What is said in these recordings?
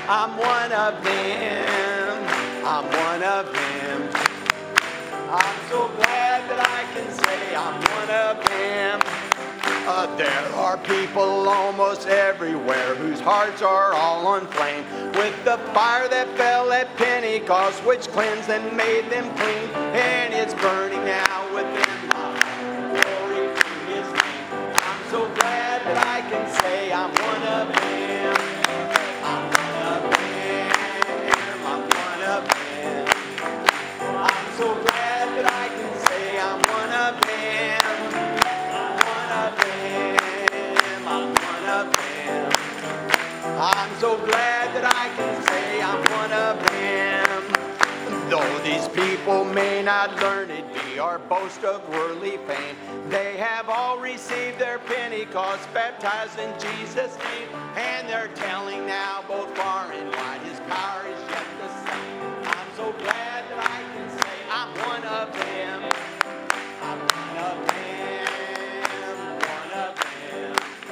I'm one of them. I'm one of them. I'm so glad that I can say I'm one of them. There are people almost everywhere whose hearts are all on flame with the fire that fell at Pentecost, which cleansed and made them clean, and it's burning now within my heart. Glory to His name. I'm so glad that I can say I'm one of them. I'm one of them. I'm one of them. I'm so glad that I can say I'm one of them. I'm so glad that I can say I'm one of them. Though these people may not learn it be or boast of worldly fame, they have all received their Pentecost, baptized in Jesus' name, and they're telling now both far and wide His power is yet the same. I'm so glad that I can say I'm one of them. I'm one of them. One of them.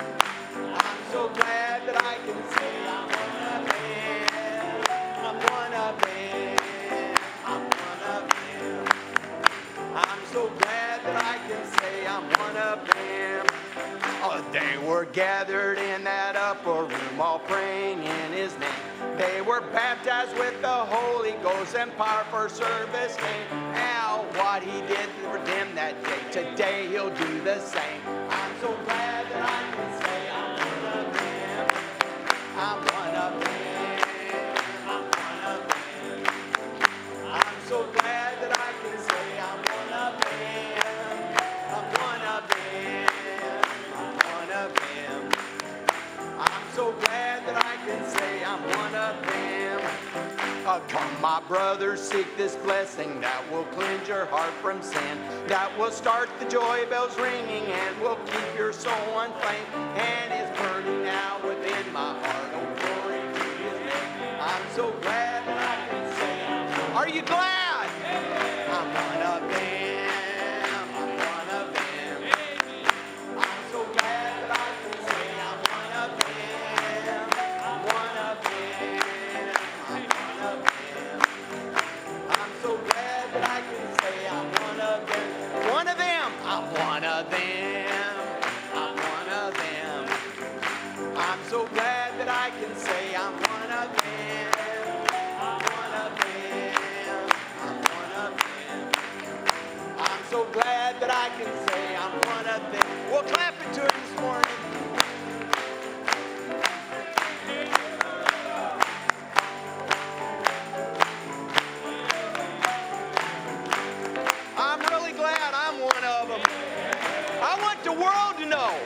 I'm so glad that I can say I'm one of them. I'm one of them. I'm one of them. I'm so glad that I can say I'm one of them. They were gathered in that upper room, all praying in His name. They were baptized with the Holy Ghost and power for service came. Now what He did for them that day, today He'll do the same. I'm so glad that I can say I'm one of them. I'm one of them. I'm one of them. I'm so glad that I can say I'm one of them. I'm one of them. I'm one of them. I'm so glad that I can say I'm one of them. Come, my brothers, seek this blessing that will cleanse your heart from sin, that will start the joy bells ringing and will keep your soul inflamed, and is burning now within my heart. Oh, glory to His name. I'm so glad that I can say I'm one. Are you glad? I'm one of them. I'm one of them. I'm so glad that I can say I'm one of them. I'm one of them. I'm one of them. I'm so glad that I can say I'm one of them. One of them. I'm one of them. I'm one of them. I'm so glad that I can say I'm one of them. I'm one of them. I'm one of them. I'm so glad that I can say I'm one of them. We'll clap it to Him this morning. I'm really glad I'm one of them. I want the world to know.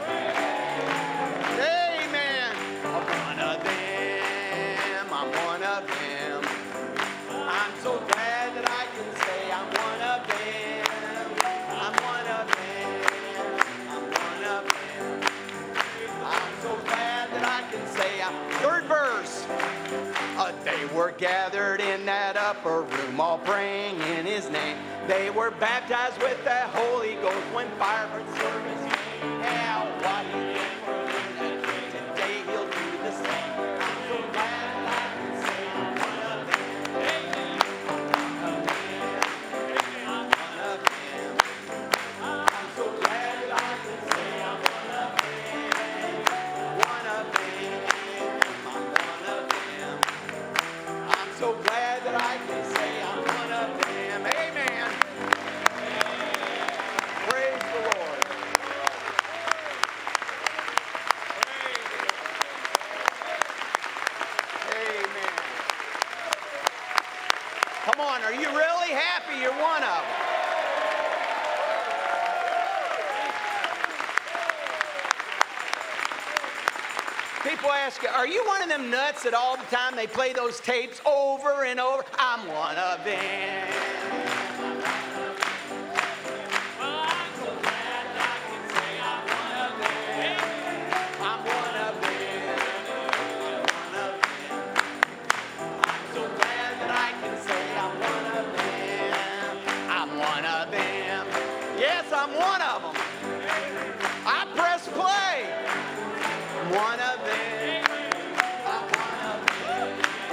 Amen. I'm one of them. I'm one of them. I'm so glad that I can say I'm one of them. I'm one of them. I'm one of them. I'm so glad that I can say I'm. Third verse. They were gathered in that upper room, all praying in His name. They were baptized with the Holy Ghost when fire from service came. Now what He did for them that day, today He'll do the same. I'm so glad that I can say I'm one of them. I'm one of them. I'm one of them. I'm so glad that I can say I'm one of them. One of them. I'm one of them. I'm so glad that I can say I'm one of them. Amen. Praise the Lord. Amen. Come on, are you really happy you're one of them? People ask, are you one of them nuts that all the time they play those tapes over and over? I'm one of them. I'm so glad that I can say I'm one of them. I'm one of them. I'm one of them. I'm so glad that I can say I'm one of them. I'm one of them. Yes, I'm one of them. I press play. I'm one of them. I'm one of them.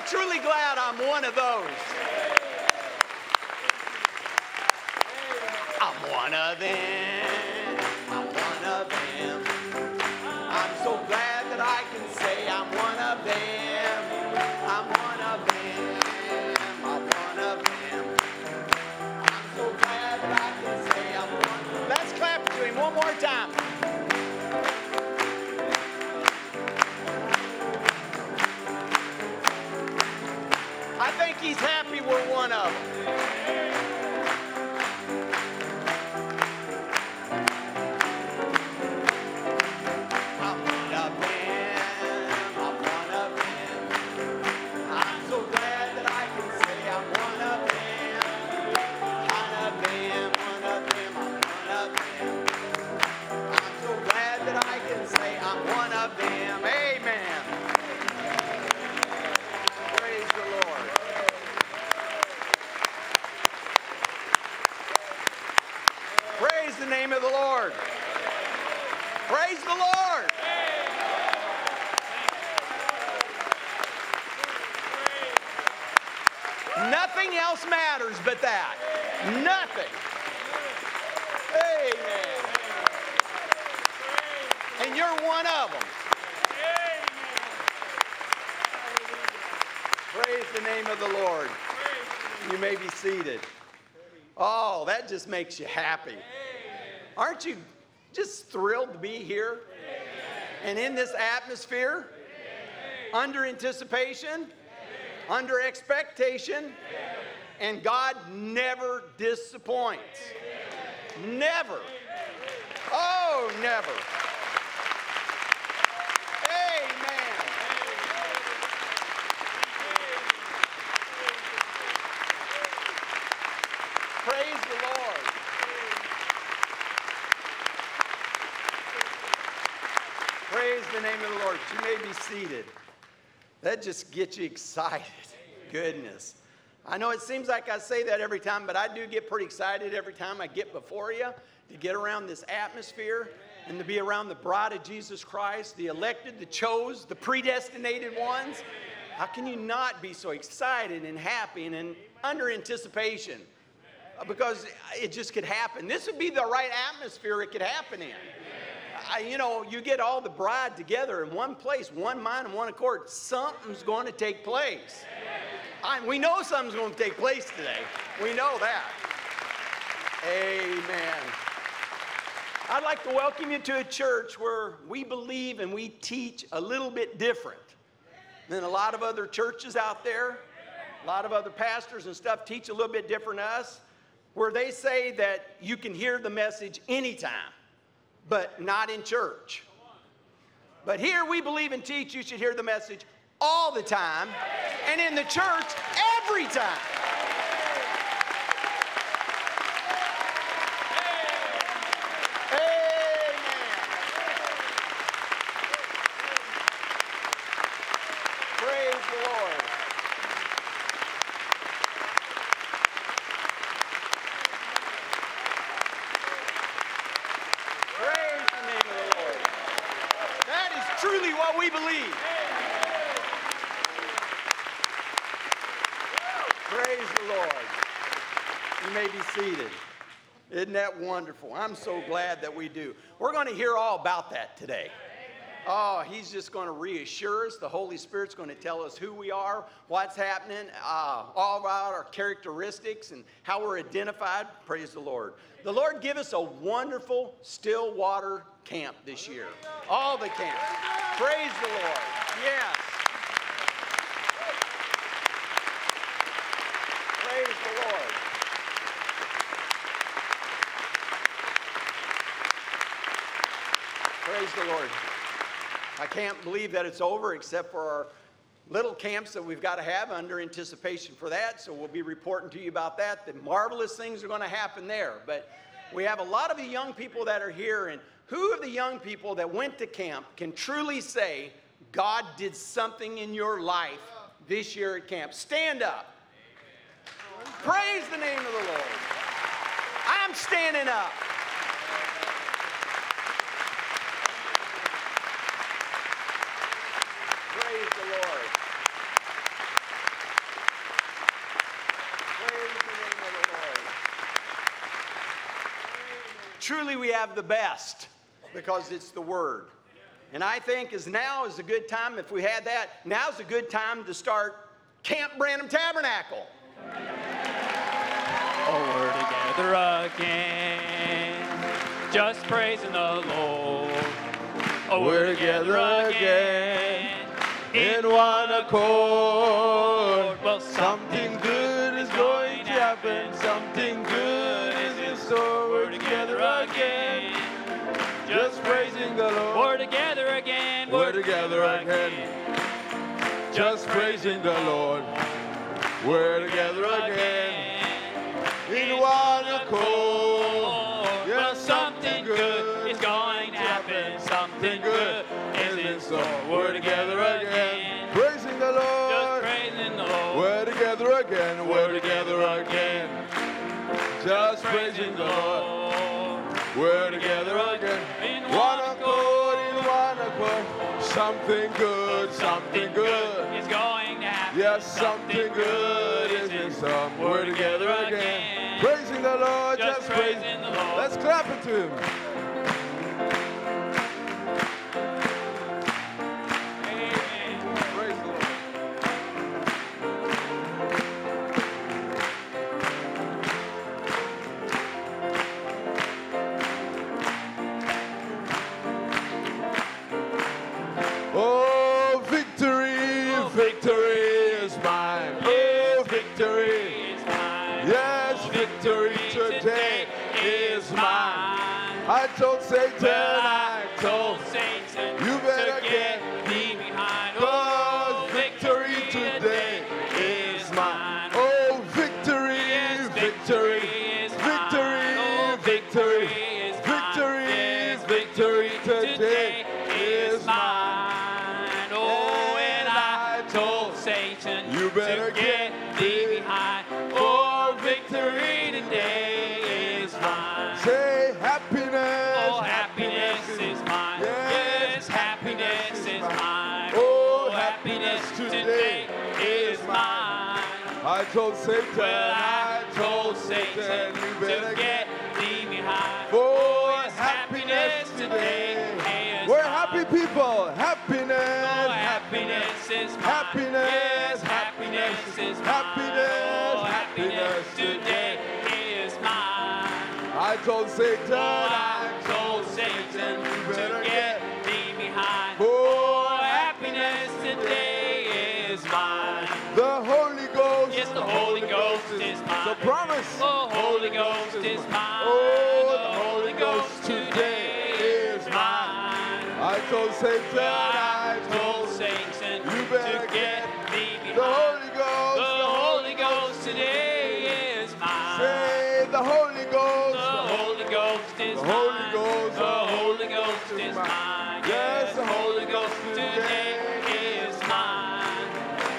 truly glad I'm one of those. I'm one of them. I'm one of them. I'm so glad that I can say I'm one of them. I'm one of them. I'm one of them. I'm so glad that I can say I'm one. Let's clap to him one more time. I think he's happy we're one of them. Praise the name of the Lord. Praise the Lord. Nothing else matters but that. Nothing. Amen. And you're one of them. Praise the name of the Lord. You may be seated. Oh, that just makes you happy. Aren't you just thrilled to be here? And in this atmosphere, under anticipation, under expectation, and God never disappoints. Never. Oh, never. Amen. Praise the Lord. Praise the name of the Lord. You may be seated. That just gets you excited. Goodness. I know it seems like I say that every time, but I do get pretty excited every time I get before you to get around this atmosphere and to be around the bride of Jesus Christ, the elected, the chose, the predestinated ones. How can you not be so excited and happy and under anticipation? Because it just could happen. This would be the right atmosphere it could happen in. You get all the bride together in one place, one mind and one accord. Something's going to take place. We know something's going to take place today. We know that. Amen. I'd like to welcome you to a church where we believe and we teach a little bit different than a lot of other churches out there. A lot of other pastors and stuff teach a little bit different than us, where they say that you can hear the message anytime, but not in church. But here we believe and teach you should hear the message all the time, and in the church every time. Amen. Praise the Lord. Praise the name of the Lord. That is truly what we believe. Praise the Lord. You may be seated. Isn't that wonderful? I'm so glad that we do. We're going to hear all about that today. Oh, he's just going to reassure us. The Holy Spirit's going to tell us who we are, what's happening, all about our characteristics and how we're identified. Praise the Lord. The Lord give us a wonderful Stillwater camp this year. All the camps. Praise the Lord. Yes. Praise the Lord. Praise the Lord. I can't believe that it's over except for our little camps that we've got to have under anticipation for that. So we'll be reporting to you about that. The marvelous things are going to happen there. But we have a lot of the young people that are here. And who of the young people that went to camp can truly say, God did something in your life this year at camp? Stand up. Praise the name of the Lord. I'm standing up. Praise the Lord. truly we have the best because it's the Word. And I think now is a good time, if we had that, now's a good time to start Camp Branham Tabernacle. Oh, we're together again, just praising the Lord. Oh, We're together again in one accord. Well, Something good is going to happen. Something good is in store. We're together again, just praising the Lord. We're together again. We're together again, just praising the Lord. We're together again in one accord. Well, something good is going to happen. Something good is in store. We're together again, praising the Just Lord. praising the Lord. We're together again, we're together again, just praising the Lord. We're together again, In one accord, in one accord. Something good, something good. is going to happen. Yes, something good is in store. We're together again, praising the Lord, just praising the Lord. Let's clap it to Him. Amen. Praise the Lord. Oh, victory, victory is mine. Oh, victory. Is mine. Yes, victory today is mine. I told Satan, Well, I told Satan, you better to get thee behind. Cause victory today is mine. Oh, victory, Yes, victory, is victory, mine. Oh, victory, is victory, mine. Yes, victory today is mine. mine. Oh, and I told Satan You better to get thee behind. Oh, victory today is mine. Say happiness. Oh, happiness is mine. Yes, happiness is mine. Oh, happiness today is mine. I told Satan, Well, I told Satan you to better get thee behind. for yes, happiness today. is We're mine. happy people. Happiness. Oh, happiness is mine. Happiness. Yes, happiness is mine. Happiness. Oh, happiness Happiness today is mine. I told Satan, I told Satan you better to get thee behind. for Oh, happiness today is mine. the Holy Ghost. Yes, the Holy Ghost is mine. The promise. Oh, Holy Ghost is mine. Oh, the Holy Ghost today is mine. I told Satan, I I told Satan you better to get thee behind. the Holy Ghost. The Holy Ghost today is mine. Say the Holy Ghost. The Holy Ghost is The Holy mine. Ghost. The Holy Ghost is mine. Yes, the Holy Ghost today is mine.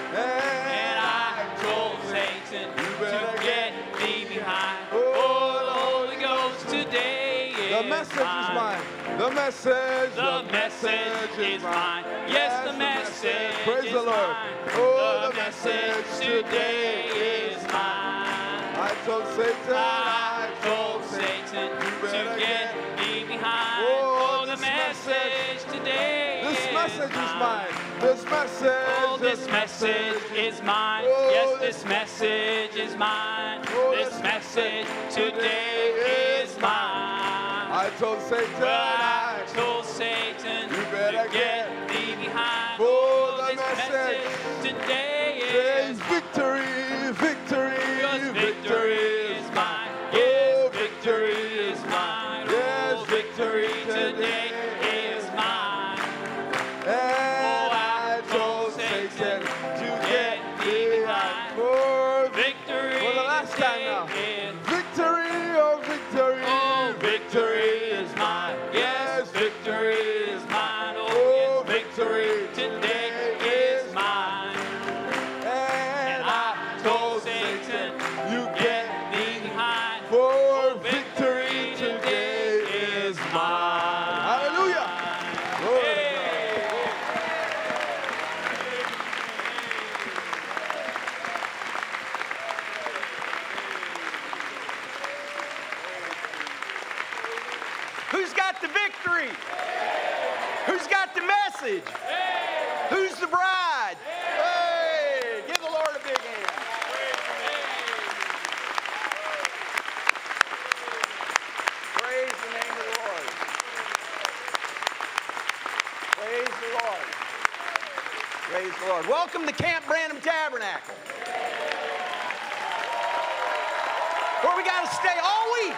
And I told Satan better to get thee behind. Oh, Oh, the Holy Ghost today is The message is mine. The message. The message is mine. Yes, the message Praise is the Lord. mine. Oh, the message today is mine. I told Satan. I told Satan better to get thee behind. Oh, the this message today This is message is mine. This message. Oh, this message is mine. Oh, Yes, this message is mine. Oh, This this message today is mine. I told Satan. Well, I told Satan You better to get thee behind. For Oh, the this message today Praise is victory, victory, Yes, victory is mine. Oh, Yes, victory is mine. Yes, Oh, victory today today is mine. And I I told Satan to get thee behind. For Victory For the last time now. today is victory, oh victory, Oh, victory is mine. Yes, victory is mine. Oh, Oh, yes, victory today is mine. And I message? Who's the bride? Hey, give the Lord a big hand. Praise the name of the Lord. Praise the Lord. Praise the Lord. Welcome to Camp Branham Tabernacle, where we got to stay all week.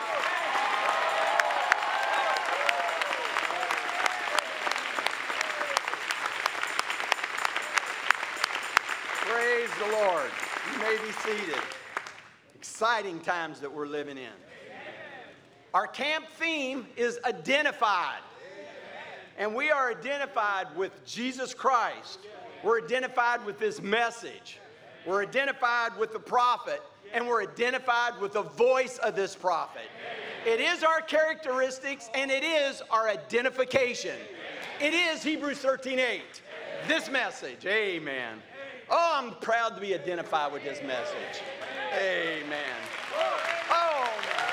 Praise the Lord. You may be seated. Exciting times that we're living in. Our camp theme is identified. And we are identified with Jesus Christ. We're identified with this message. We're identified with the prophet. And we're identified with the voice of this prophet. It is our characteristics and it is our identification. It is Hebrews 13:8. This message. Amen. Oh, I'm proud to be identified with this message. Amen. Oh, man.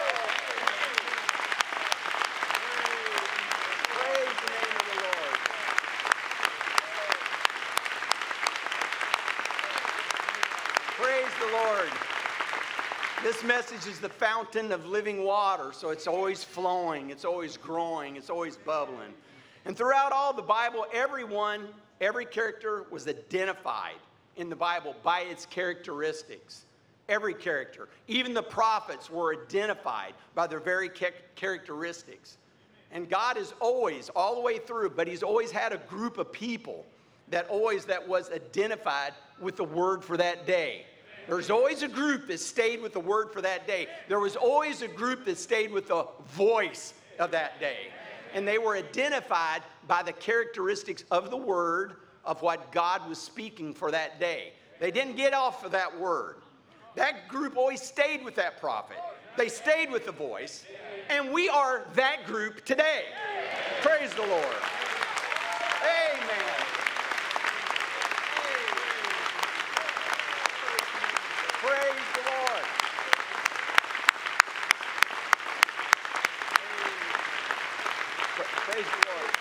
Praise the name of the Lord. Praise the Lord. This message is the fountain of living water, so it's always flowing, it's always growing, it's always bubbling. And throughout all the Bible, every character was identified in the Bible by its characteristics. Every character. Even the prophets were identified by their very characteristics. And God is always, all the way through, but he's always had a group of people that was identified with the word for that day. There's always a group that stayed with the word for that day. There was always a group that stayed with the voice of that day. And they were identified by the characteristics of the word of what God was speaking for that day. They didn't get off of that word. That group always stayed with that prophet. They stayed with the voice. And we are that group today. Praise the Lord. Amen. Praise the Lord. Praise the Lord.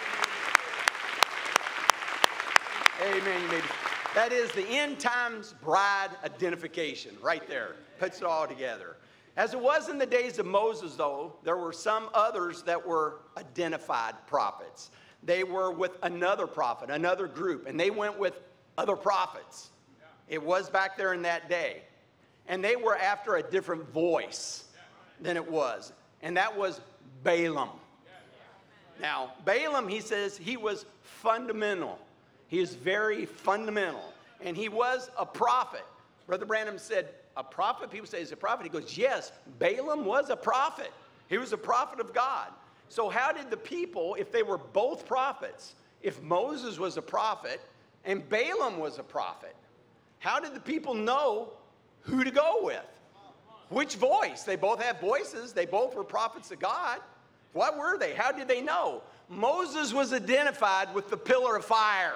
Amen. That is the end times bride identification right there. Puts it all together. As it was in the days of Moses, though, there were some others that were identified prophets. They were with another prophet, another group, and they went with other prophets. It was back there in that day. And they were after a different voice than it was. And that was Balaam. Now, Balaam, he says, he was fundamental. He is very fundamental. And he was a prophet. Brother Branham said, a prophet? People say he's a prophet. He goes, yes, Balaam was a prophet. He was a prophet of God. So how did the people, if they were both prophets, if Moses was a prophet and Balaam was a prophet, how did the people know who to go with? Which voice? They both have voices. They both were prophets of God. What were they? How did they know? Moses was identified with the pillar of fire.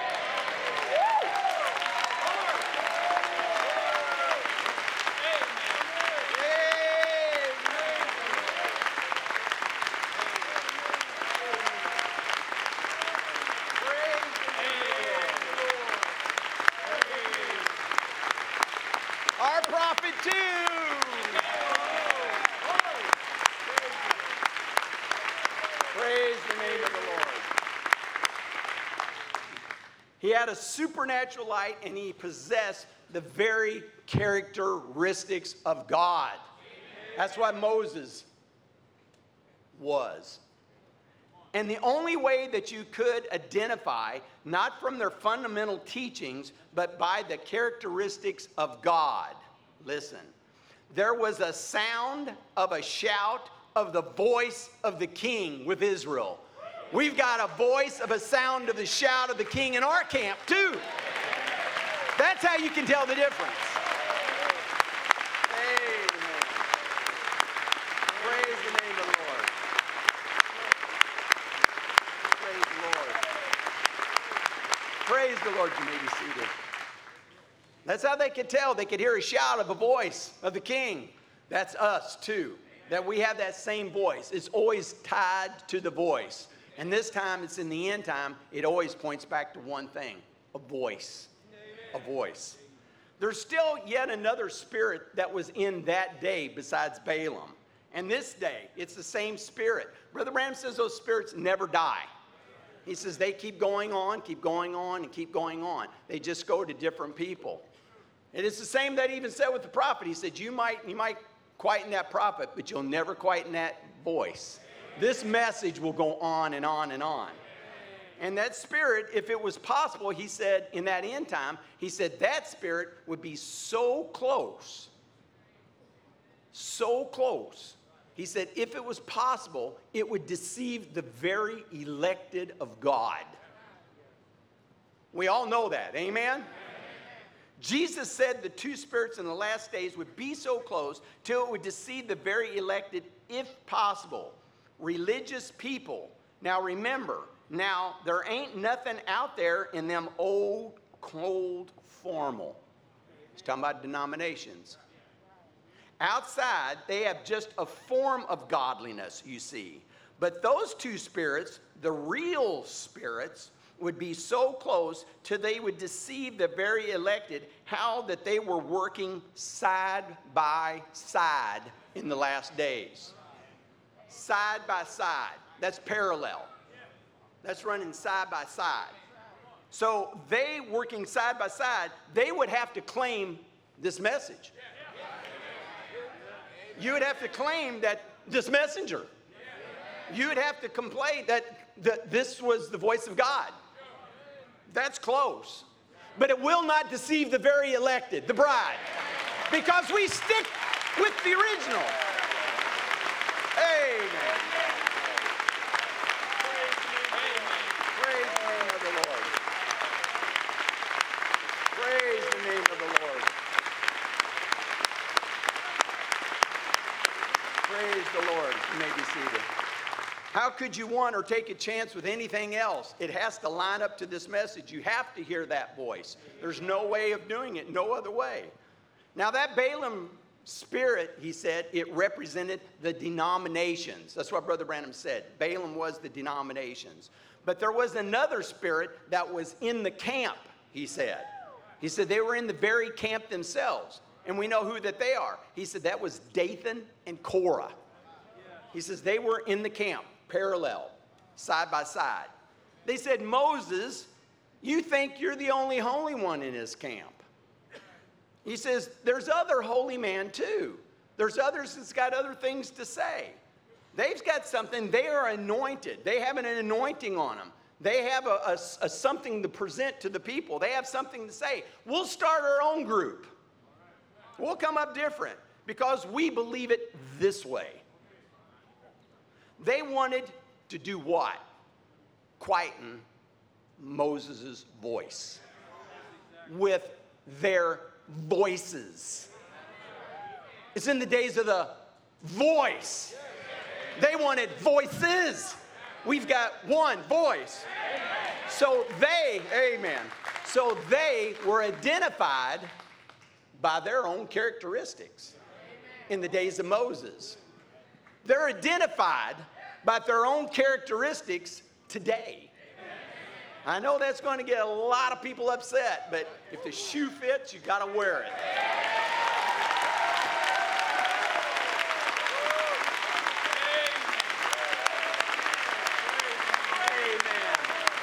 Our prophet too. Praise the name of the Lord. He had a supernatural light and he possessed the very characteristics of God. That's what Moses was. And the only way that you could identify, not from their fundamental teachings, but by the characteristics of God. Listen, there was a sound of a shout of the voice of the king with Israel. We've got a voice of a sound of the shout of the king in our camp too. That's how you can tell the difference. Amen. Praise the name of the Lord. Praise the Lord. Praise the Lord. You may be seated. That's how they could tell. They could hear a shout of a voice of the king. That's us too. That we have that same voice. It's always tied to the voice. And this time, it's in the end time, it always points back to one thing, a voice. A voice. There's still yet another spirit that was in that day besides Balaam. And this day, it's the same spirit. Brother Branham says those spirits never die. He says they keep going on, and keep going on. They just go to different people. And it's the same that he even said with the prophet. He said, you might quieten that prophet, but you'll never quieten that voice. This message will go on and on and on. And that spirit, if it was possible, he said in that end time, he said that spirit would be so close. So close. He said if it was possible, it would deceive the very elected of God. We all know that. Amen? Jesus said the two spirits in the last days would be so close till it would deceive the very elected, if possible. Religious people. Now remember, there ain't nothing out there in them old, cold, formal. He's talking about denominations. Outside, they have just a form of godliness, you see. But those two spirits, the real spirits, would be so close till they would deceive the very elected, how that they were working side by side in the last days. Side by side. That's parallel. That's running side by side. So they working side by side, they would have to claim this message. You would have to claim that this messenger. You would have to complain that this was the voice of God. That's close. But it will not deceive the very elected, the bride. Because we stick with the original. Amen. Praise the name of the Lord. Praise the name of the Lord. Praise the Lord. You may be seated. How could you want or take a chance with anything else? It has to line up to this message. You have to hear that voice. There's no way of doing it, no other way. Now that Balaam spirit, he said, it represented the denominations. That's what Brother Branham said. Balaam was the denominations. But there was another spirit that was in the camp, he said. He said they were in the very camp themselves. And we know who that they are. He said that was Dathan and Korah. He says they were in the camp, parallel, side by side. They said, Moses, you think you're the only holy one in this camp. He says, there's other holy man too. There's others that's got other things to say. They've got something. They are anointed. They have an anointing on them. They have a something to present to the people. They have something to say. We'll start our own group. We'll come up different because we believe it this way. They wanted to do what? Quieten Moses' voice with their voices. It's in the days of the voice. They wanted voices. We've got one voice. So they were identified by their own characteristics in the days of Moses. They're identified by their own characteristics today. I know that's going to get a lot of people upset, but if the shoe fits, you got to wear it. Amen.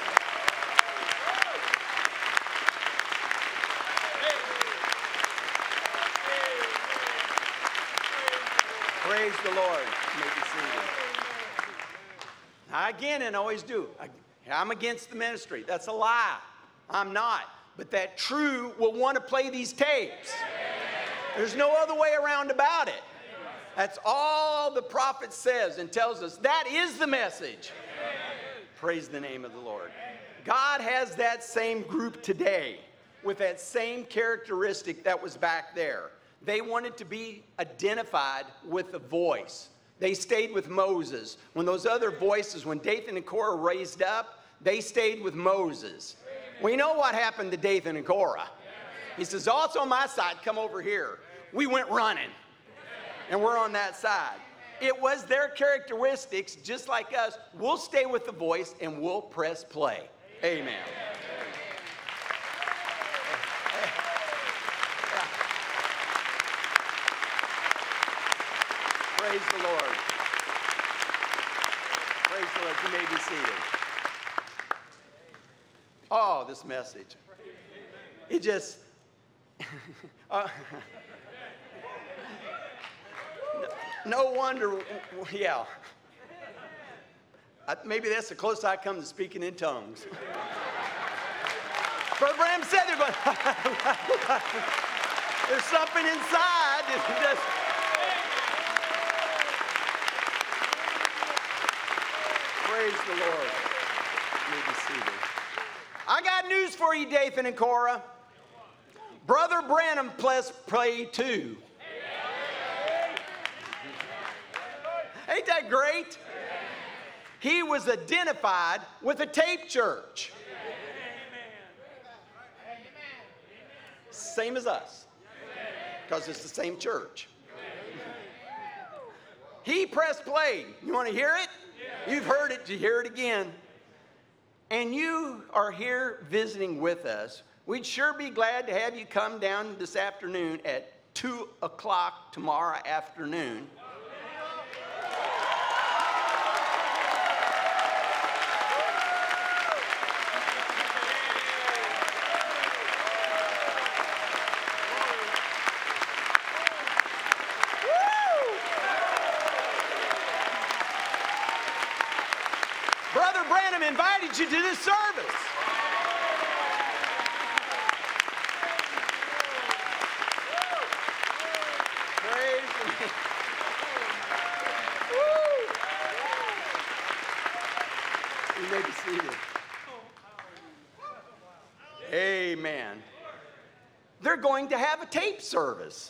Praise the Lord. You may be seated. Now, again, and I always do. I'm against the ministry. That's a lie. I'm not. But that true will want to play these tapes. There's no other way around about it. That's all the prophet says and tells us. That is the message. Praise the name of the Lord. God has that same group today with that same characteristic that was back there. They wanted to be identified with a voice. They stayed with Moses. When those other voices, when Dathan and Korah raised up, they stayed with Moses. We know what happened to Dathan and Korah. He says, oh, it's on my side. Come over here. We went running. And we're on that side. it was their characteristics, just like us. We'll stay with the voice and we'll press play. Amen. Praise the Lord. Praise the Lord. You may be seated. Oh, this message. It just... no wonder, yeah. Maybe that's the closest I come to speaking in tongues. Brother Branham said they're going, there's something inside that just... Praise the Lord. You may be seated. I got news for you, Dathan and Cora. Brother Branham played too. Ain't that great? He was identified with a tape church. Same as us. Because it's the same church. He pressed play. You want to hear it? You've heard it. You hear it again. And you are here visiting with us. We'd sure be glad to have you come down this afternoon at 2 o'clock tomorrow afternoon. Brother Branham invited you to this service. Praise the Lord. You may be seated. Amen. They're going to have a tape service.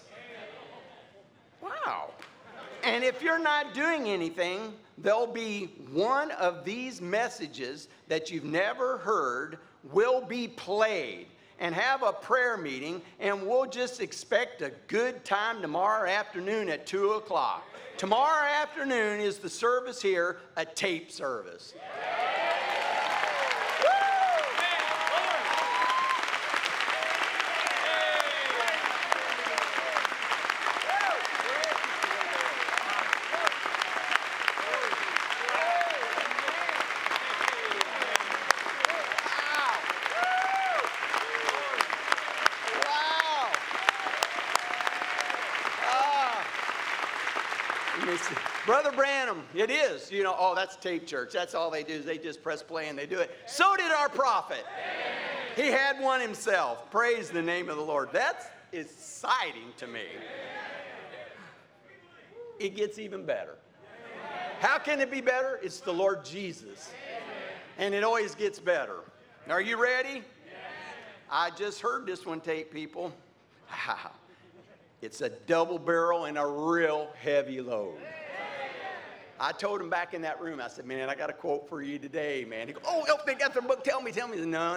Wow. And if you're not doing anything, there'll be one of these messages that you've never heard will be played, and have a prayer meeting, and we'll just expect a good time tomorrow afternoon at 2 o'clock. Tomorrow afternoon is the service here, a tape service. Brother Branham, it is. You know, oh, that's tape church. That's all they do is they just press play and they do it. So did our prophet. He had one himself. Praise the name of the Lord. That's exciting to me. It gets even better. How can it be better? It's the Lord Jesus. And it always gets better. Are you ready? I just heard this one tape, people. It's a double barrel and a real heavy load. I told him back in that room, I said, man, I got a quote for you today, man. He goes, oh, they got their book, tell me. No.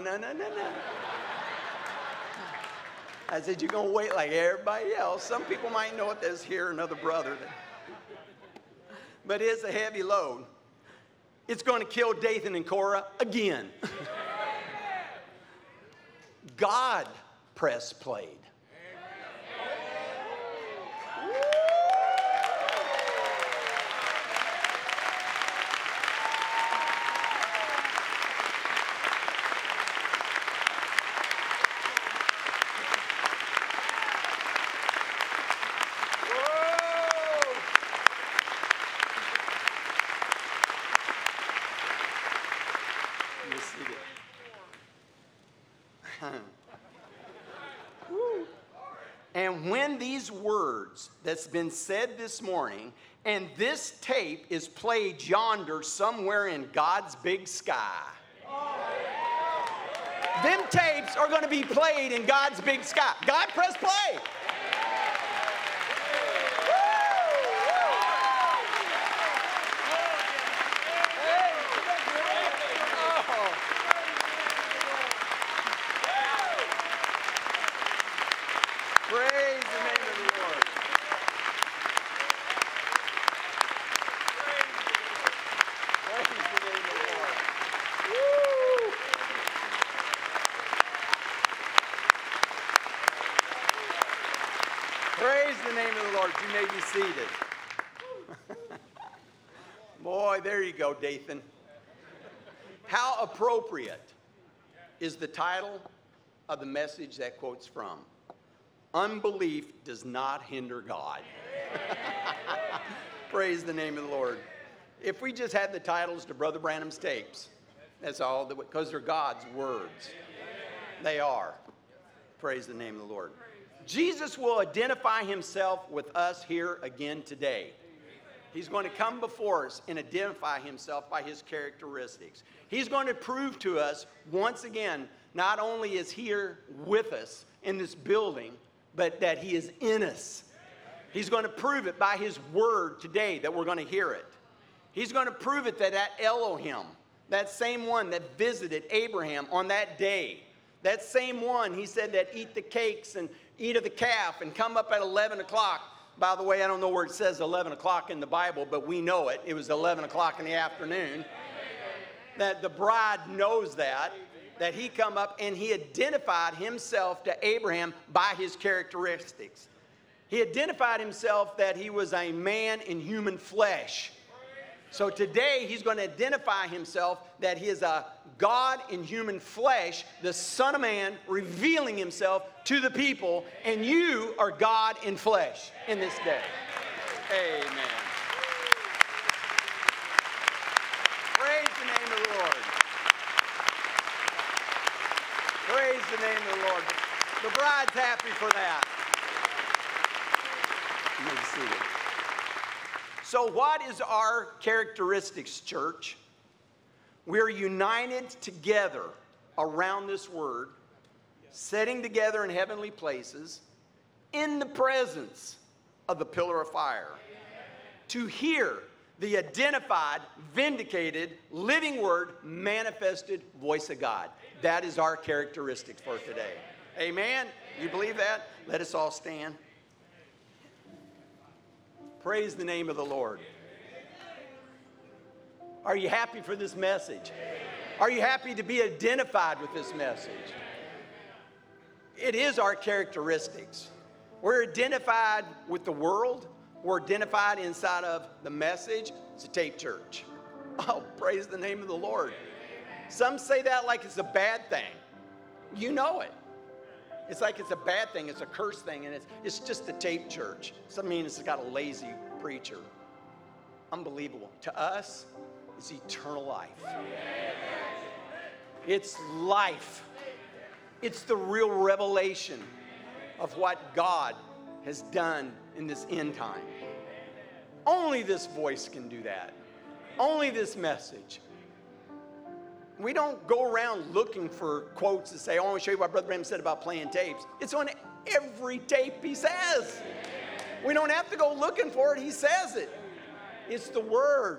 I said, you're going to wait like everybody else. Some people might know it. There's here another brother. But it's a heavy load. It's going to kill Dathan and Cora again. God press played. And when these words that's been said this morning, and this tape is played yonder somewhere in God's big sky, them tapes are going to be played in God's big sky. God, press play. Praise the name of the Lord. the name of the Lord. You may be seated. Boy, there you go, Dathan. How appropriate is the title of the message that quotes from? Unbelief does not hinder God. Praise the name of the Lord. If we just had the titles to Brother Branham's tapes, that's all, because they're God's words. They are. Praise the name of the Lord. Jesus will identify himself with us here again today. He's going to come before us and identify himself by his characteristics. He's going to prove to us once again, not only is he here with us in this building, but that he is in us. He's going to prove it by his word today that we're going to hear it. He's going to prove it that Elohim, that same one that visited Abraham on that day, that same one, he said, that eat the cakes and eat of the calf and come up at 11 o'clock. By the way, I don't know where it says 11 o'clock in the Bible, but we know it. It was 11 o'clock in the afternoon. That the bride knows that he come up and he identified himself to Abraham by his characteristics. He identified himself that he was a man in human flesh. So today he's going to identify himself that he is a God in human flesh, the Son of Man, revealing himself to the people, and you are God in flesh in this day. Amen. Praise the name of the Lord. Praise the name of the Lord. The bride's happy for that. You may be seated. So what is our characteristics, church? We're united together around this word, sitting together in heavenly places, in the presence of the pillar of fire, to hear the identified, vindicated, living word, manifested voice of God. That is our characteristics for today. Amen? You believe that? Let us all stand. Praise the name of the Lord. Are you happy for this message? Are you happy to be identified with this message? It is our characteristics. We're identified with the world. We're identified inside of the message. It's a tape church. Oh, praise the name of the Lord. Some say that like it's a bad thing. You know it. It's like it's a bad thing. It's a curse thing. And it's just a tape church. Some mean it's got a lazy preacher. Unbelievable. To us, it's eternal life. It's life. It's the real revelation of what God has done in this end time. Only this voice can do that. Only this message. We don't go around looking for quotes to say, oh, I want to show you what Brother Branham said about playing tapes. It's on every tape he says. We don't have to go looking for it. He says it. It's the word.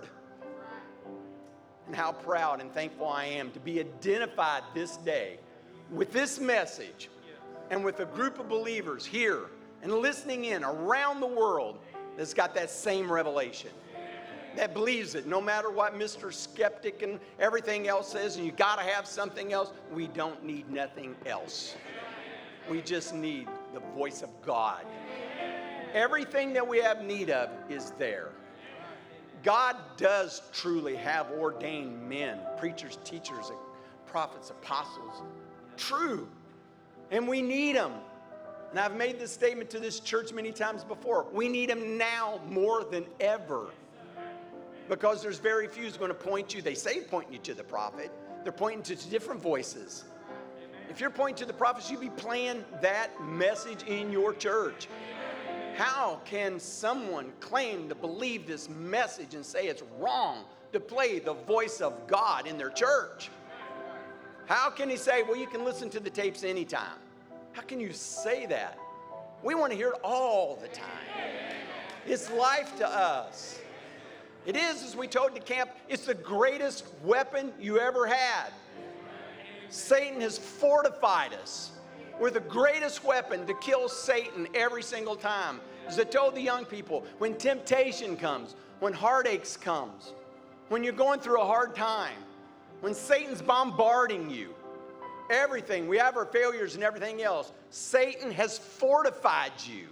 And how proud and thankful I am to be identified this day with this message and with a group of believers here and listening in around the world that's got that same revelation, that believes it no matter what Mr. Skeptic and everything else says, and you got to have something else. We don't need nothing else. We just need the voice of God. Everything that we have need of is there. God does truly have ordained men, preachers, teachers, prophets, apostles. True. And we need them. And I've made this statement to this church many times before. We need them now more than ever. Because there's very few who's going to point you. They say pointing you to the prophet. They're pointing to different voices. If you're pointing to the prophets, you be playing that message in your church. How can someone claim to believe this message and say it's wrong to play the voice of God in their church? How can he say, well, you can listen to the tapes anytime? How can you say that? We want to hear it all the time. It's life to us. It is, as we told the camp, it's the greatest weapon you ever had. Satan has fortified us. We're the greatest weapon to kill Satan every single time. As I told the young people, when temptation comes, when heartaches comes, when you're going through a hard time, when Satan's bombarding you, everything, we have our failures and everything else, Satan has fortified you.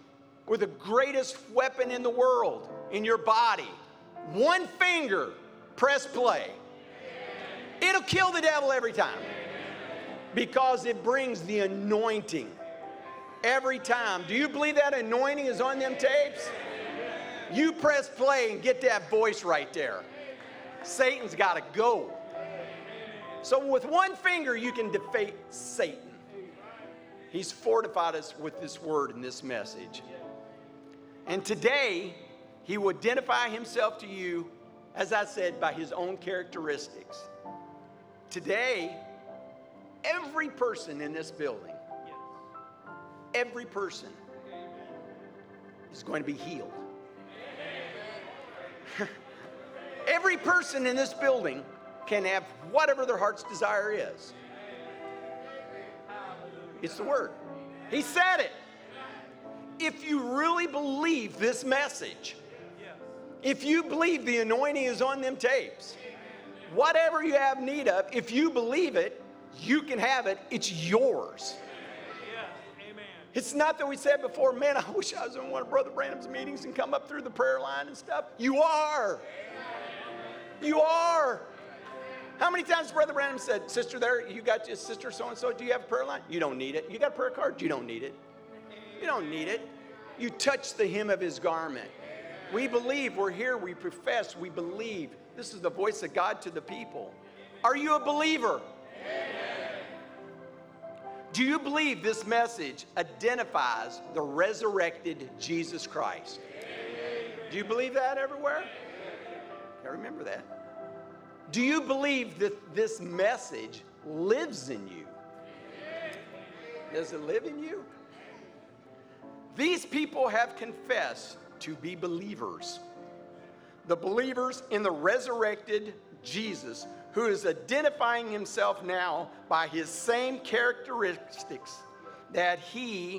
with the greatest weapon in the world in your body. One finger, press play. It'll kill the devil every time because it brings the anointing every time. Do you believe that anointing is on them tapes? You press play and get that voice right there. Satan's got to go. So with one finger, you can defeat Satan. He's fortified us with this word and this message. And today, he will identify himself to you, as I said, by his own characteristics. Today, every person in this building, every person is going to be healed. Every person in this building can have whatever their heart's desire is. It's the word. He said it. If you really believe this message, if you believe the anointing is on them tapes, whatever you have need of, if you believe it, you can have it. It's yours. It's not that we said before, man, I wish I was in one of Brother Branham's meetings and come up through the prayer line and stuff. You are. You are. How many times Brother Branham said, sister there, you got your sister so-and-so, do you have a prayer line? You don't need it. You got a prayer card? You don't need it. You don't need it. You touch the hem of his garment. We believe, we're here, we profess, we believe. This is the voice of God to the people. Are you a believer? Do you believe this message identifies the resurrected Jesus Christ? Do you believe that everywhere? I remember that. Do you believe that this message lives in you? Does it live in you? These people have confessed to be believers. The believers in the resurrected Jesus, who is identifying himself now by his same characteristics that he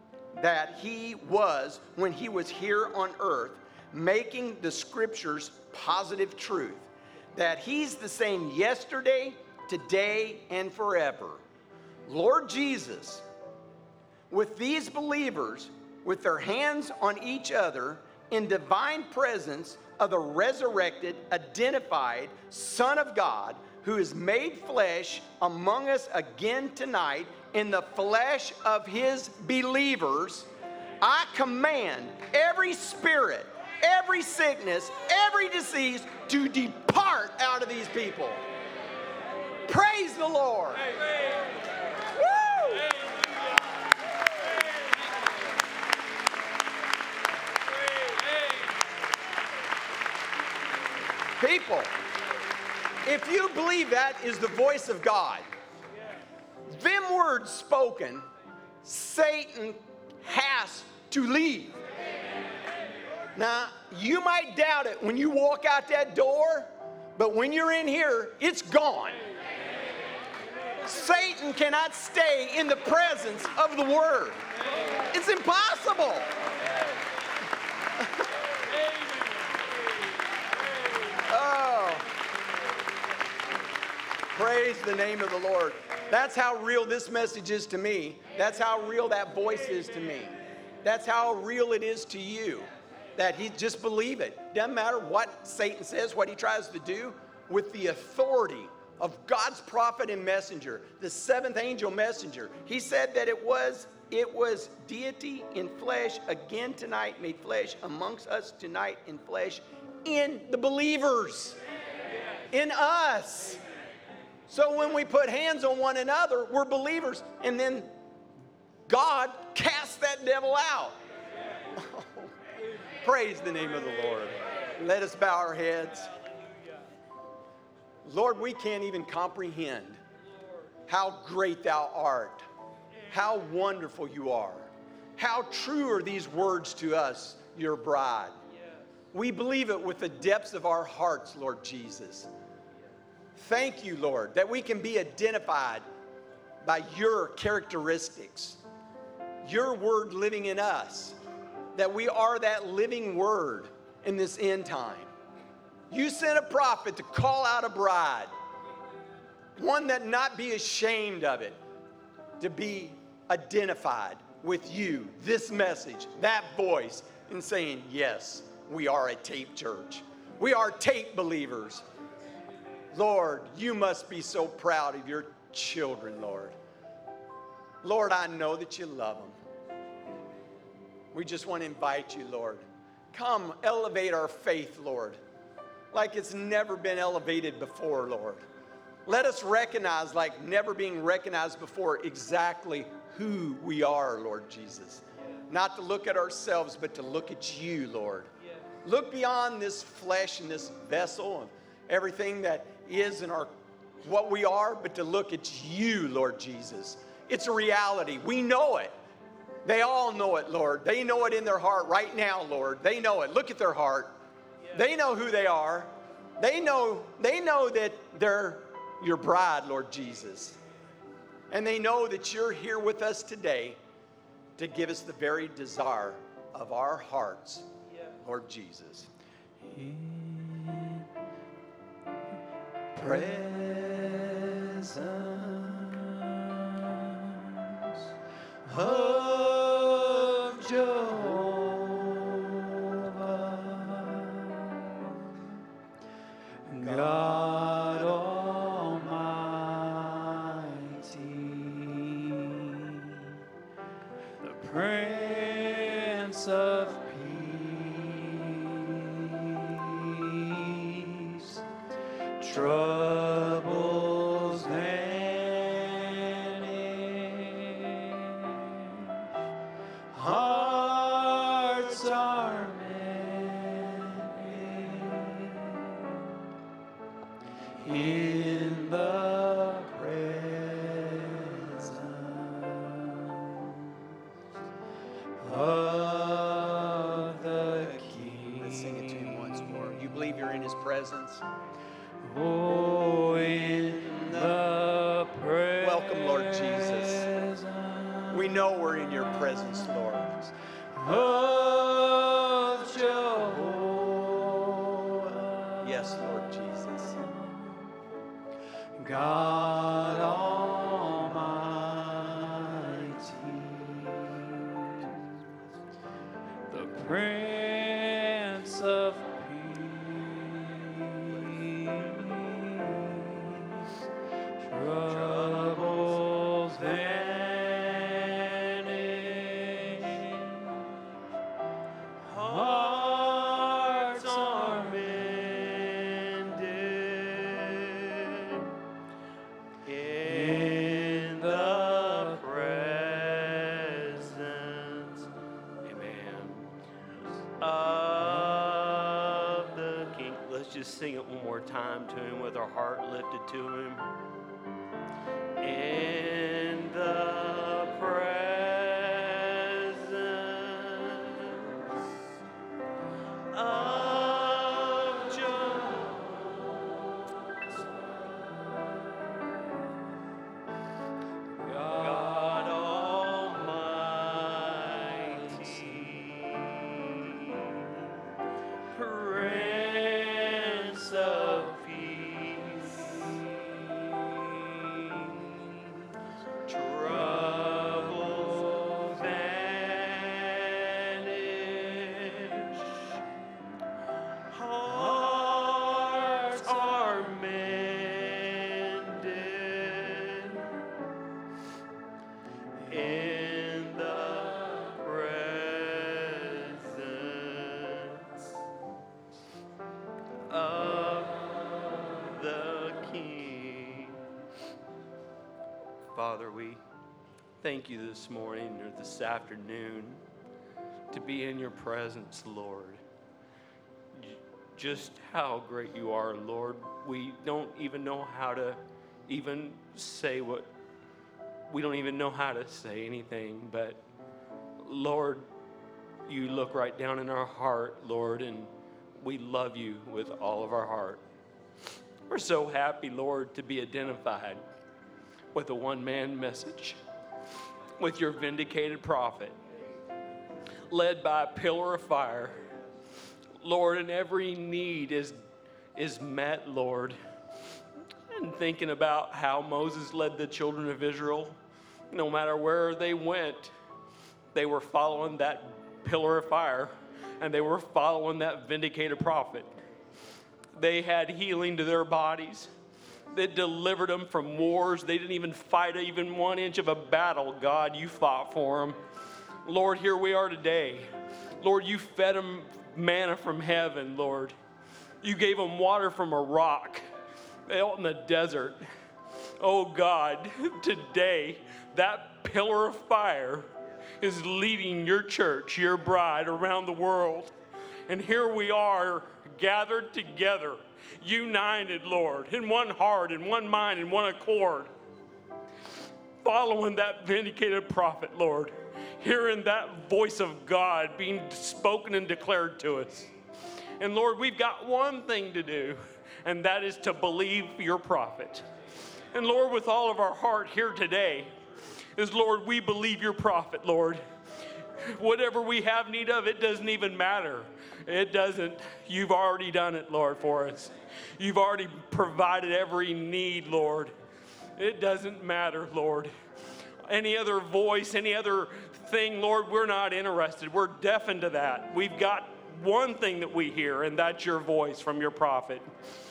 was when he was here on earth, making the scriptures positive truth. That he's the same yesterday, today, and forever. Lord Jesus, with these believers, with their hands on each other, in divine presence of the resurrected, identified Son of God, who is made flesh among us again tonight in the flesh of his believers, I command every spirit, every sickness, every disease to depart out of these people. Praise the Lord. Woo! People, if you believe that is the voice of God, them words spoken, Satan has to leave. Now, you might doubt it when you walk out that door, but when you're in here, it's gone. Satan cannot stay in the presence of the Word. It's impossible. Oh, praise the name of the Lord. That's how real this message is to me. That's how real that voice is to me. That's how real it is to you. That he just believe it. Doesn't matter what Satan says, what he tries to do, with the authority of God's prophet and messenger, the seventh angel messenger. He said that it was deity in flesh again tonight, made flesh amongst us tonight in flesh, in the believers, in us. So when we put hands on one another, we're believers, and then God casts that devil out. Praise the name of the Lord. Let us bow our heads. Lord, we can't even comprehend how great thou art, how wonderful you are, how true are these words to us, your bride. We believe it with the depths of our hearts, Lord Jesus. Thank you, Lord, that we can be identified by your characteristics, your word living in us, that we are that living word in this end time. You sent a prophet to call out a bride, one that not be ashamed of it, to be identified with you, this message, that voice, and saying, yes, we are a tape church. We are tape believers. Lord, you must be so proud of your children, Lord. Lord, I know that you love them. We just want to invite you, Lord. Come elevate our faith, Lord, like it's never been elevated before, Lord. Let us recognize, like never being recognized before, exactly who we are, Lord Jesus. Not to look at ourselves, but to look at you, Lord. Look beyond this flesh and this vessel and everything that is in our what we are, but to look at you, Lord Jesus. It's a reality. We know it. They all know it, Lord. They know it in their heart right now, Lord. They know it. Look at their heart. They know who they are. They know that they're your bride, Lord Jesus. And they know that you're here with us today to give us the very desire of our hearts, Lord Jesus. Presence of Jehovah, God Almighty, the Prince of Peace, troubles vanish, hearts are mended in the presence of the King. Let's sing it to him once more. You believe you're in his presence? Oh, in the presence. Welcome, Lord Jesus. We know we're in your presence, Lord. Of Jehovah. Yes, Lord Jesus. God Almighty, the Prince of Peace, troubles vanish, hearts are mended in the presence, amen, of the King. Let's just sing it one more time to him with our heart lifted to him. In the presence of God Almighty, Prince of Peace, troubles vanish, hearts are mended in the presence of the King. Father, we thank you this morning or this afternoon to be in your presence, Lord. Just how great you are, Lord. We don't even know how to even say what, we don't even know how to say anything, but Lord, you look right down in our heart, Lord, and we love you with all of our heart. We're so happy, Lord, to be identified with a one-man message, with your vindicated prophet, led by a pillar of fire. Lord, and every need is met, Lord. And thinking about how Moses led the children of Israel, no matter where they went, They were following that pillar of fire, and they were following that vindicated prophet. They had healing to their bodies. That delivered them from wars. They didn't even fight even 1 inch of a battle. God, you fought for them. Lord, here we are today. Lord, you fed them manna from heaven, Lord. You gave them water from a rock out in the desert. Oh God, today that pillar of fire is leading your church, your bride, around the world. And here we are gathered together, united, Lord, in one heart, in one mind, in one accord, following that vindicated prophet, Lord, hearing that voice of God being spoken and declared to us. And Lord, we've got one thing to do, and that is to believe your prophet. And Lord, with all of our heart here today, is Lord, we believe your prophet, Lord. Whatever we have need of, it doesn't even matter. It doesn't. You've already done it, Lord, for us. You've already provided every need, Lord. It doesn't matter, Lord. Any other voice, any other thing, Lord, we're not interested. We're deafened to that. We've got one thing that we hear, and that's your voice from your prophet.